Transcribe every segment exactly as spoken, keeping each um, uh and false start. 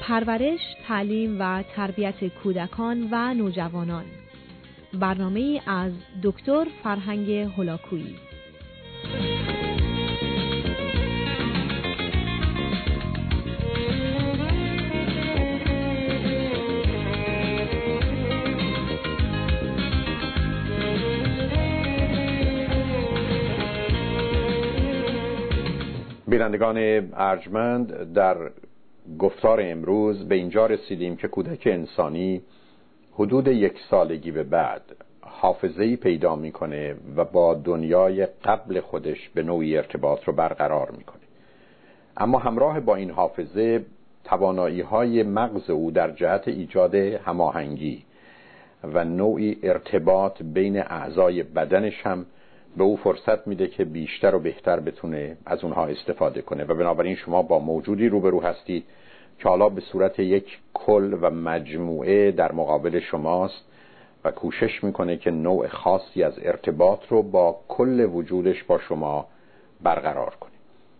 پرورش، تعلیم و تربیت کودکان و نوجوانان. برنامه‌ای از دکتر فرهنگ هولاکویی. بینندگان ارجمند، در گفتار امروز به اینجا رسیدیم که کودک انسانی حدود یک سالگی به بعد حافظه‌ای پیدا میکنه و با دنیای قبل خودش به نوعی ارتباط رو برقرار میکنه. اما همراه با این حافظه توانایی‌های مغز او در جهت ایجاد هماهنگی و نوعی ارتباط بین اعضای بدنش هم به او فرصت میده که بیشتر و بهتر بتونه از اونها استفاده کنه و بنابراین شما با موجودی روبرو هستید که حالا به صورت یک کل و مجموعه در مقابل شماست و کوشش میکنه که نوع خاصی از ارتباط رو با کل وجودش با شما برقرار کنه.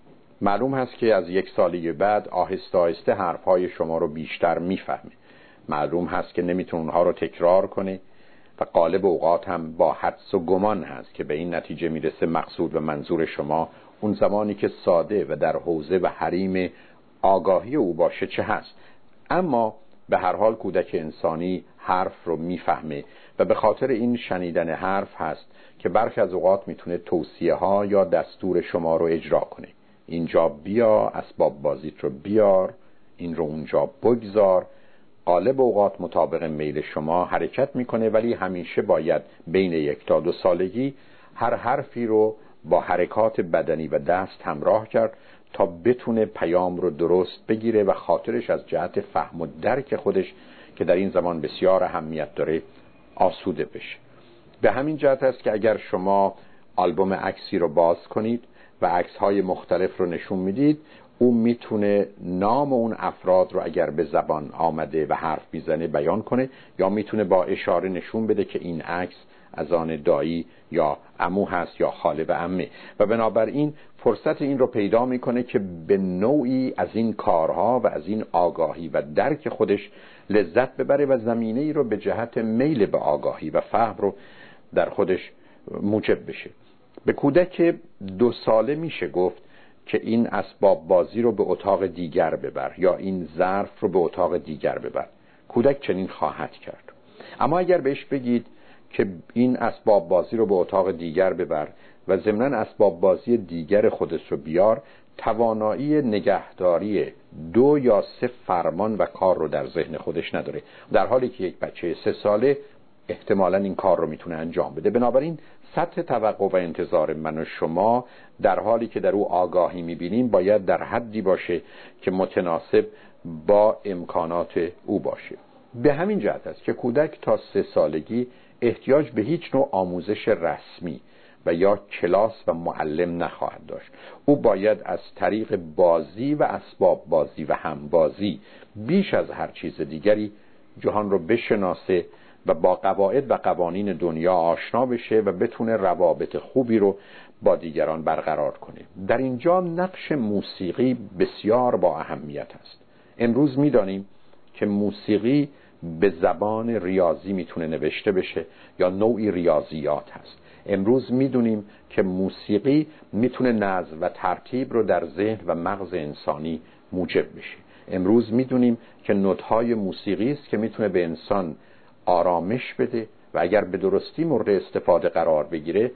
معلوم هست که از یک سالی بعد آهسته آهسته حرفهای شما رو بیشتر میفهمه. معلوم هست که نمیتونه اونها رو تکرار کنه و غالب اوقات هم با حدس و گمان هست که به این نتیجه میرسه مقصود و منظور شما اون زمانی که ساده و در حوزه و حریم آگاهی او باشه چه هست. اما به هر حال کودک انسانی حرف رو میفهمه و به خاطر این شنیدن حرف هست که برخی از اوقات میتونه توصیه ها یا دستور شما رو اجرا کنه. اینجا بیا، اسباب بازیت رو بیار، این رو اونجا بگذار. غالب اوقات مطابق میل شما حرکت میکنه، ولی همیشه باید بین یک تا دو سالگی هر حرفی رو با حرکات بدنی و دست همراه کرد تا بتونه پیام رو درست بگیره و خاطرش از جهت فهم و درک خودش که در این زمان بسیار اهمیت داره آسوده بشه. به همین جهت است که اگر شما آلبوم عکسی رو باز کنید و عکس‌های مختلف رو نشون میدید، او میتونه نام اون افراد رو اگر به زبان آمده و حرف میزنه بیان کنه، یا میتونه با اشاره نشون بده که این عکس از آن دایی یا عمو هست یا خاله و عمه، و بنابراین فرصت این رو پیدا میکنه که به نوعی از این کارها و از این آگاهی و درک خودش لذت ببره و زمینه ای رو به جهت میل به آگاهی و فهم رو در خودش موجب بشه. به کودک دو ساله میشه گفت که این اسباب بازی رو به اتاق دیگر ببر یا این ظرف رو به اتاق دیگر ببر. کودک چنین خواهد کرد. اما اگر بهش بگید که این اسباب بازی رو به اتاق دیگر ببر و ضمناً اسباب بازی دیگر خودش رو بیار، توانایی نگهداری دو یا سه فرمان و کار رو در ذهن خودش نداره، در حالی که یک بچه سه ساله احتمالاً این کار رو میتونه انجام بده. بنابراین سطح توقع و انتظار من و شما در حالی که در او آگاهی میبینیم باید در حدی باشه که متناسب با امکانات او باشه. به همین جهت است که کودک تا سه سالگی احتیاج به هیچ نوع آموزش رسمی و یا کلاس و معلم نخواهد داشت. او باید از طریق بازی و اسباب بازی و همبازی بیش از هر چیز دیگری جهان رو بشناسه و با قواعد و قوانین دنیا آشنا بشه و بتونه روابط خوبی رو با دیگران برقرار کنه. در اینجا نقش موسیقی بسیار با اهمیت است. امروز میدانیم که موسیقی به زبان ریاضی میتونه نوشته بشه یا نوعی ریاضیات هست. امروز میدونیم که موسیقی میتونه نظم و ترتیب رو در ذهن و مغز انسانی موجب بشه. امروز میدونیم که نوت‌های موسیقی است که میتونه به انسان آرامش بده و اگر به درستی مورد استفاده قرار بگیره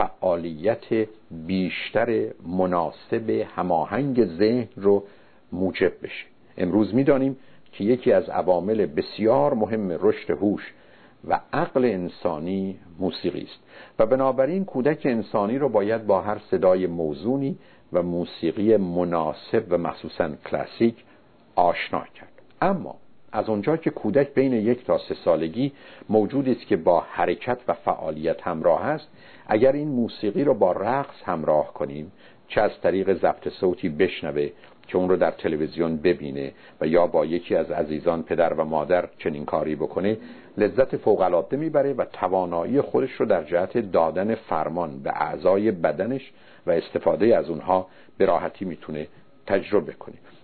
فعالیت بیشتر مناسب هماهنگ ذهن رو موجب بشه. امروز میدانیم که یکی از عوامل بسیار مهم رشد هوش و عقل انسانی موسیقی است و بنابراین کودک انسانی رو باید با هر صدای موزونی و موسیقی مناسب و مخصوصاً کلاسیک آشنا کرد. اما از اونجا که کودک بین یک تا سه سالگی موجودی است که با حرکت و فعالیت همراه است، اگر این موسیقی رو با رقص همراه کنیم، چه از طریق ضبط صوتی بشنوه که اون رو در تلویزیون ببینه و یا با یکی از عزیزان پدر و مادر چنین کاری بکنه، لذت فوق‌العاده میبره و توانایی خودش رو در جهت دادن فرمان به اعضای بدنش و استفاده از اونها به راحتی میتونه تجربه کنه.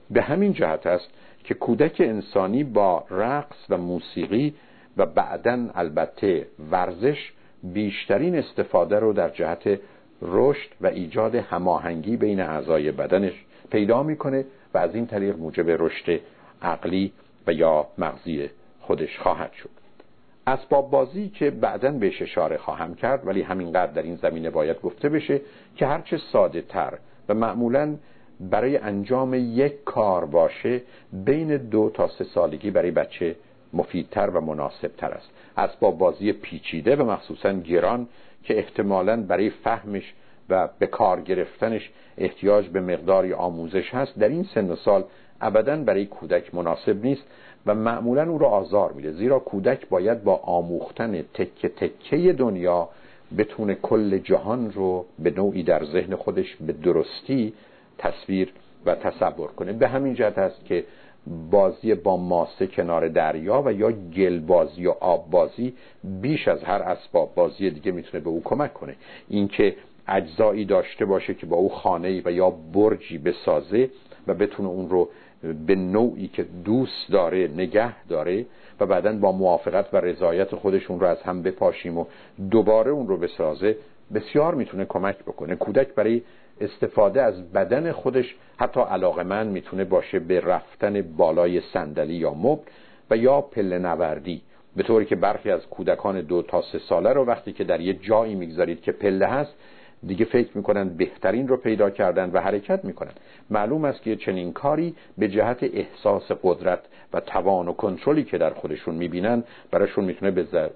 به همین جهت است که کودک انسانی با رقص و موسیقی و بعداً البته ورزش بیشترین استفاده رو در جهت رشد و ایجاد هماهنگی بین اعضای بدنش پیدا میکنه و از این طریق موجب رشد عقلی و یا مغزی خودش خواهد شد. اسباب بازی که بعداً بهش اشاره خواهم کرد، ولی همینقدر در این زمینه باید گفته بشه که هرچه ساده تر و معمولاً برای انجام یک کار باشه بین دو تا سه سالگی برای بچه مفیدتر و مناسبتر است. اسباب بازی پیچیده و مخصوصاً گران که احتمالاً برای فهمش و به کار گرفتنش احتیاج به مقداری آموزش هست، در این سن و سال ابداً برای کودک مناسب نیست و معمولاً او را آزار میده، زیرا کودک باید با آموختن تکه تکه دنیا بتونه کل جهان رو به نوعی در ذهن خودش به درستی تصویر و تصور کنه. به همین جهت است که بازی با ماسه کنار دریا و یا گل بازی و آب بازی بیش از هر اسباب بازی دیگه میتونه به او کمک کنه. اینکه اجزایی داشته باشه که با او خانه‌ای و یا برجی بسازه و بتونه اون رو به نوعی که دوست داره نگه داره و بعداً با موافقت و رضایت خودشون رو از هم بپاشیم و دوباره اون رو بسازه، بسیار میتونه کمک بکنه. کودک برای استفاده از بدن خودش حتی علاقمند میتونه باشه به رفتن بالای صندلی یا مبل و یا پله نوردی، به طوری که برخی از کودکان دو تا سه ساله رو وقتی که در یه جایی میگذارید که پله هست دیگه فکر میکنن بهترین رو پیدا کردن و حرکت میکنن. معلوم است که چنین کاری به جهت احساس قدرت و توان و کنترلی که در خودشون میبینن براشون میتونه بزر...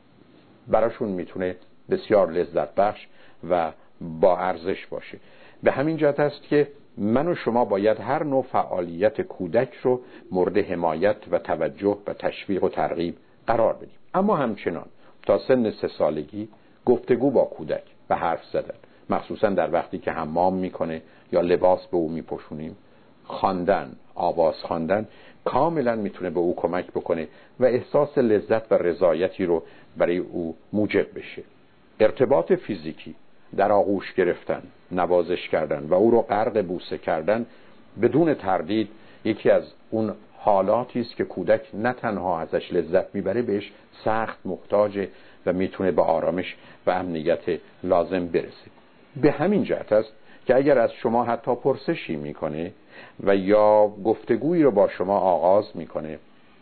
براشون میتونه بسیار لذت بخش و با ارزش باشه. به همین جهت است که من و شما باید هر نوع فعالیت کودک رو مورد حمایت و توجه و تشویق و ترغیب قرار بدیم. اما همچنان تا سن سه سالگی گفتگو با کودک و حرف زدن، مخصوصا در وقتی که حمام میکنه یا لباس به او میپوشونیم، خواندن، آواز خواندن کاملا میتونه به او کمک بکنه و احساس لذت و رضایتی رو برای او موجب بشه. ارتباط فیزیکی، در آغوش گرفتن، نوازش کردن و او رو غرق بوسه کردن بدون تردید یکی از اون حالاتی است که کودک نه تنها ازش لذت میبره، بهش سخت محتاجه و میتونه به آرامش و امنیت لازم برسه. به همین جهت است که اگر از شما حتی پرسشی میکنه و یا گفتگویی رو با شما آغاز میکنه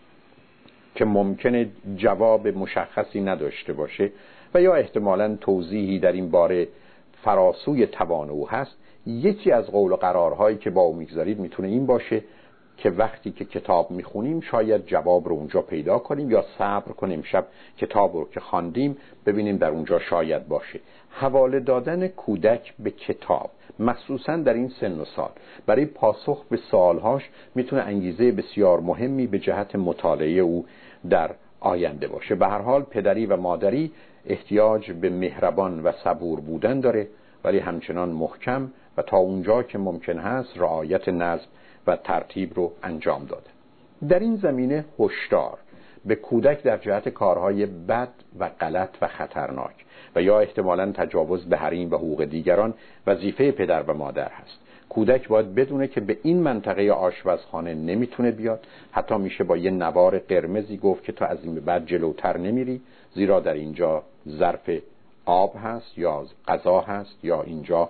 که ممکنه جواب مشخصی نداشته باشه و یا احتمالاً توضیحی در این باره فراسوی توان او هست، یکی از قول و قرارهایی که با او میگذارید میتونه این باشه که وقتی که کتاب میخونیم شاید جواب رو اونجا پیدا کنیم، یا صبر کنیم شب کتاب رو که خواندیم ببینیم در اونجا شاید باشه. حواله دادن کودک به کتاب مخصوصا در این سن و سال برای پاسخ به سوالهاش میتونه انگیزه بسیار مهمی به جهت مطالعه او در آینده باشه. به هر حال پدری و مادری احتیاج به مهربان و صبور بودن داره، ولی همچنان محکم و تا اونجا که ممکن هست رعایت نظم و ترتیب رو انجام داده. در این زمینه هشدار به کودک در جهت کارهای بد و غلط و خطرناک و یا احتمالاً تجاوز به حریم و حقوق دیگران وظیفه پدر و مادر هست. کودک باید بدونه که به این منطقه آشپزخانه نمیتونه بیاد، حتی میشه با یه نوار قرمزی گفت که تا از این به بعد جلوتر نمیری، زیرا در اینجا ظرف آب هست یا غذا هست یا اینجا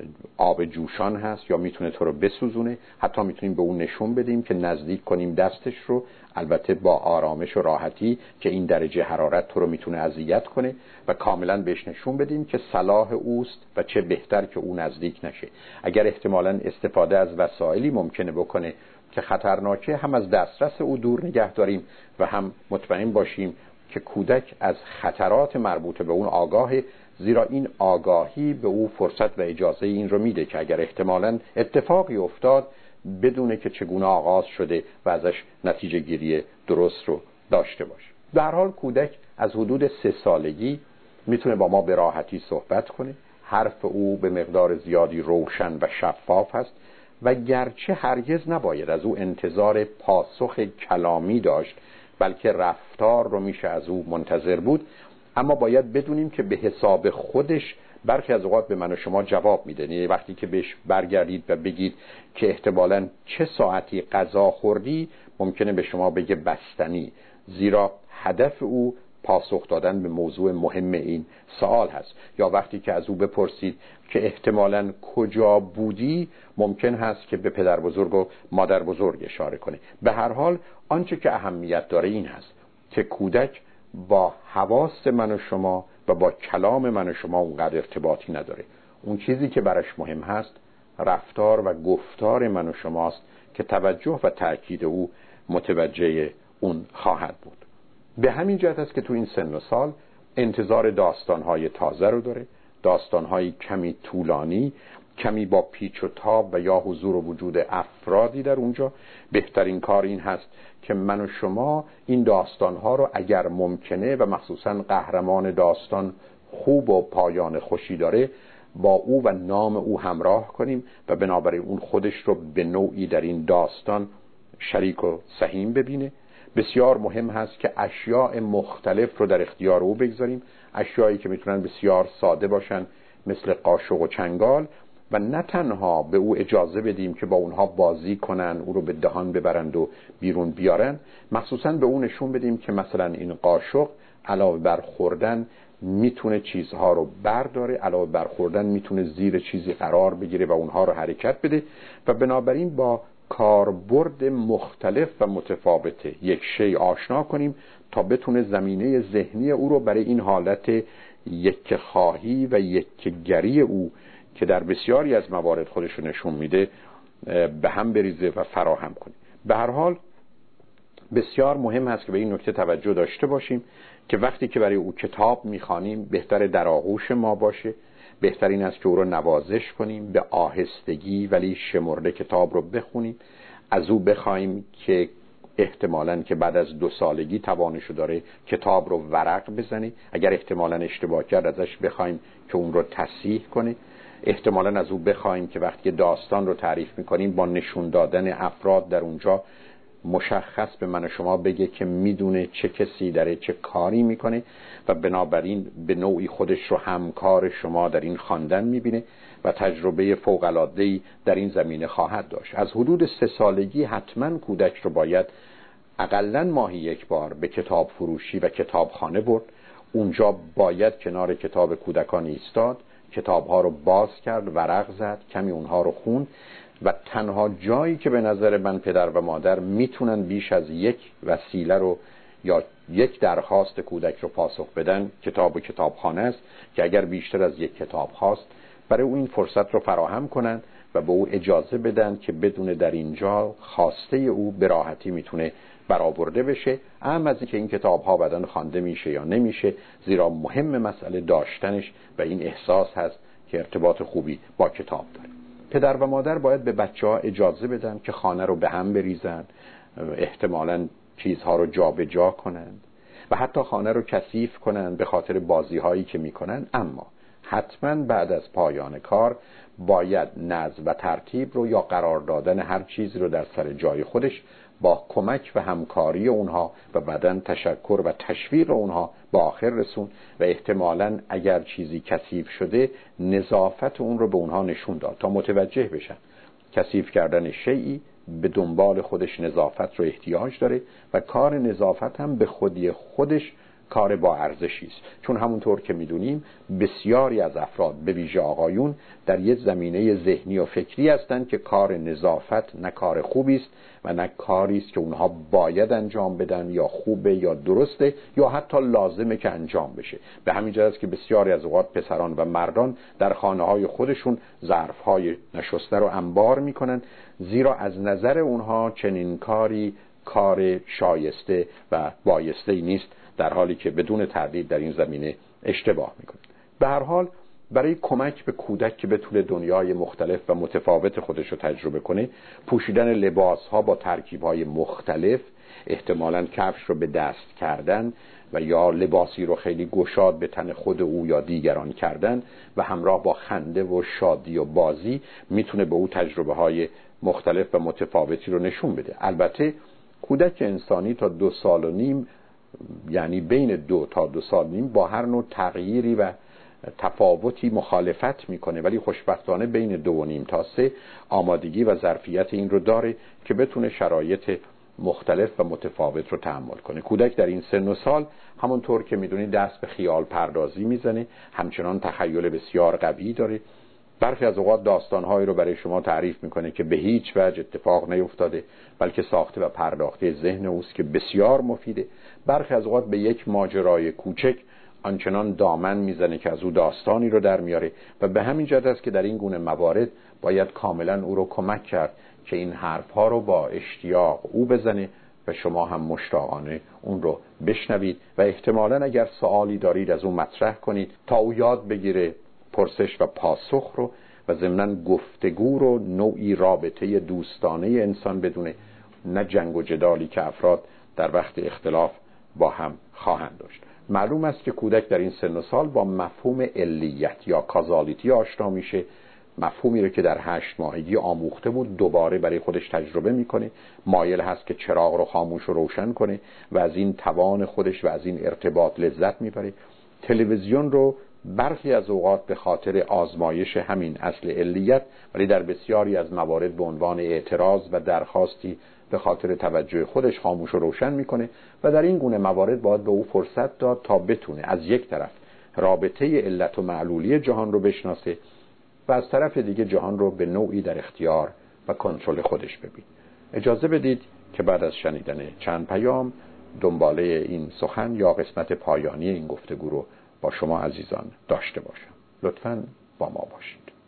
آب جوشان هست یا میتونه تو رو بسوزونه. حتی میتونیم به اون نشون بدیم که نزدیک کنیم دستش رو، البته با آرامش و راحتی که این درجه حرارت تو رو میتونه اذیت کنه، و کاملا بهش نشون بدیم که صلاح اوست و چه بهتر که اون نزدیک نشه. اگر احتمالاً استفاده از وسایلی ممکنه بکنه که خطرناکه، هم از دسترس او دور نگه داریم و هم مطمئن باشیم که کودک از خطرات مربوط به اون آگاهه، زیرا این آگاهی به او فرصت و اجازه این رو میده که اگر احتمالاً اتفاقی افتاد بدونه که چگونه آغاز شده و ازش نتیجه گیری درست رو داشته باشه. به هر حال کودک از حدود سه سالگی میتونه با ما به راحتی صحبت کنه. حرف او به مقدار زیادی روشن و شفاف هست و گرچه هرگز نباید از او انتظار پاسخ کلامی داشت، بلکه رفتار رو میشه از او منتظر بود، اما باید بدونیم که به حساب خودش برخی از اوقات به من و شما جواب میده. یعنی وقتی که بهش برگردید و بگید که احتمالاً چه ساعتی غذا خوردی، ممکنه به شما بگه بستنی، زیرا هدف او پاسخ دادن به موضوع مهم این سوال هست. یا وقتی که از او بپرسید که احتمالاً کجا بودی، ممکن هست که به پدر بزرگ و مادر بزرگ اشاره کنه. به هر حال آنچه که اهمیت داره این هست که کودک با حواس من و شما و با کلام من و شما اونقدر ارتباطی نداره. اون چیزی که براش مهم هست رفتار و گفتار من و شماست که توجه و تأکید او متوجه اون خواهد بود. به همین جهت است که تو این سن و سال انتظار داستان‌های تازه رو داره، داستان‌های کمی طولانی، کمی با پیچ و تاب و یا حضور و وجود افرادی در اونجا. بهترین کار این هست که من و شما این داستان‌ها رو اگر ممکنه و مخصوصاً قهرمان داستان خوب و پایان خوشی داره با او و نام او همراه کنیم و بنابراین اون خودش رو به نوعی در این داستان شریک و سهیم ببینه. بسیار مهم هست که اشیاء مختلف رو در اختیار او بگذاریم، اشیایی که میتونن بسیار ساده باشن مثل قاشق و چنگال، و نه تنها به او اجازه بدیم که با اونها بازی کنن، او رو به دهان ببرند و بیرون بیارن، مخصوصا به اون نشون بدیم که مثلا این قاشق علاوه بر خوردن میتونه چیزها رو برداره، علاوه بر خوردن میتونه زیر چیزی قرار بگیره و اونها رو حرکت بده، و بنابراین با کاربرد مختلف و متفاوت یک شی آشنا کنیم تا بتونه زمینه ذهنی او رو برای این حالت یک خواهی و یک گری او که در بسیاری از موارد خودش رو نشون میده به هم بریزه و فراهم کنه. به هر حال بسیار مهم هست که به این نکته توجه داشته باشیم که وقتی که برای او کتاب میخوانیم بهتر در آغوش ما باشه، بهترین است که او رو نوازش کنیم، به آهستگی ولی شمرده کتاب رو بخونیم، از او بخوایم که احتمالاً که بعد از دو سالگی توانشو داره کتاب رو ورق بزنه، اگر احتمالاً اشتباه کرد ازش بخوایم که اون رو تصحیح کنه، احتمالاً از او بخوایم که وقتی داستان رو تعریف میکنیم با نشون دادن افراد در اونجا مشخص به من و شما بگه که میدونه چه کسی داره چه کاری میکنه و بنابراین به نوعی خودش رو همکار شما در این خواندن میبینه و تجربه فوق‌العاده‌ای در این زمینه خواهد داشت. از حدود سه سالگی حتما کودک رو باید اقلاً ماهی یک بار به کتاب فروشی و کتابخانه برد. اونجا باید کنار کتاب کودکان ایستاد، کتابها رو باز کرد، ورق زد، کمی اونها رو خوند و تنها جایی که به نظر من پدر و مادر میتونن بیش از یک وسیله رو یا یک درخواست کودک رو پاسخ بدن کتاب و کتابخانه است که اگر بیشتر از یک کتاب خواست برای او این فرصت رو فراهم کنن و به او اجازه بدن که بدون در اینجا خواسته او به راحتی میتونه برآورده بشه، اما از اینکه این کتاب ها بعداً خوانده میشه یا نمیشه، زیرا مهم مسئله داشتنش و این احساس هست که ارتباط خوبی با کتاب داره. پدر و مادر باید به بچه ها اجازه بدن که خانه رو به هم بریزن، احتمالاً چیزها رو جا به جا کنند و حتی خانه رو کثیف کنند به خاطر بازی هایی که میکنن، اما حتما بعد از پایان کار باید نظم و ترتیب رو یا قرار دادن هر چیزی رو در سر جای خودش با کمک و همکاری اونها و بعداً تشکر و تشویق اونها با آخر رسون و احتمالاً اگر چیزی کثیف شده نظافت اون رو به اونها نشون داد تا متوجه بشن کثیف کردن شیئی به دنبال خودش نظافت رو احتیاج داره و کار نظافت هم به خودی خودش کار با ارزشی است، چون همونطور که میدونیم بسیاری از افراد به ویژه آقایون در یک زمینه ذهنی و فکری هستند که کار نظافت نه کار خوبی است و نه کاری است که اونها باید انجام بدن یا خوبه یا درسته یا حتی لازمه که انجام بشه. به همین جهت است که بسیاری از اوقات پسران و مردان در خانه‌های خودشون ظرف‌های نشسته رو انبار میکنن، زیرا از نظر اونها چنین کاری کار شایسته و بایسته‌ای نیست، در حالی که بدون تردید در این زمینه اشتباه میکنه. به هر حال برای کمک به کودک که بتونه دنیای مختلف و متفاوت خودش رو تجربه کنه، پوشیدن لباس ها با ترکیب های مختلف، احتمالاً کفش رو به دست کردن و یا لباسی رو خیلی گشاد به تن خود او یا دیگران کردن و همراه با خنده و شادی و بازی میتونه به او تجربه های مختلف و متفاوتی رو نشون بده. البته کودک انسانی تا دو سال و نیم، یعنی بین دو تا دو سال نیم، با هر نوع تغییری و تفاوتی مخالفت میکنه، ولی خوشبختانه بین دو و نیم تا سه آمادگی و ظرفیت این رو داره که بتونه شرایط مختلف و متفاوت رو تحمل کنه. کودک در این سن و سال همونطور که میدونید دست به خیال پردازی میزنه، همچنان تخیل بسیار قوی داره. برخی از اوقات داستانهایی رو برای شما تعریف میکنه که به هیچ وجه اتفاق نیفتاده، بلکه ساخته و پرداخته ذهن اوست که بسیار مفیده. برخی از اوقات به یک ماجرای کوچک آنچنان دامن میزنه که از او داستانی رو در میاره و به همین جهت است که در این گونه موارد باید کاملا او رو کمک کرد که این حرفها رو با اشتیاق او بزنه و شما هم مشتاقانه اون رو بشنوید و احتمالاً اگر سوالی دارید از اون مطرح کنید تا او یاد بگیره پرسش و پاسخ رو و ضمناً گفتگو رو نوعی رابطه دوستانه انسان بدونه، نه جنگ و جدالی که افراد در وقت اختلاف با هم خواهند داشت. معلوم است که کودک در این سن و سال با مفهوم علیت یا کازالیتی آشنا میشه، مفهومی رو که در هشت ماهگی آموخته بود دوباره برای خودش تجربه میکنه، مایل هست که چراغ رو خاموش و روشن کنه و از این توان خودش و از این ارتباط لذت میبره. تلویزیون رو برخی از اوقات به خاطر آزمایش همین اصل علیت، ولی در بسیاری از موارد به عنوان اعتراض و درخواستی به خاطر توجه خودش خاموش و روشن میکنه و در این گونه موارد باید به او فرصت داد تا بتونه از یک طرف رابطه علت و معلولی جهان رو بشناسه و از طرف دیگه جهان رو به نوعی در اختیار و کنترل خودش ببین. اجازه بدید که بعد از شنیدن چند پیام دنباله این سخن یا قسمت پایانی این گفتگو رو با شما عزیزان داشته باشم. لطفاً با ما باشید.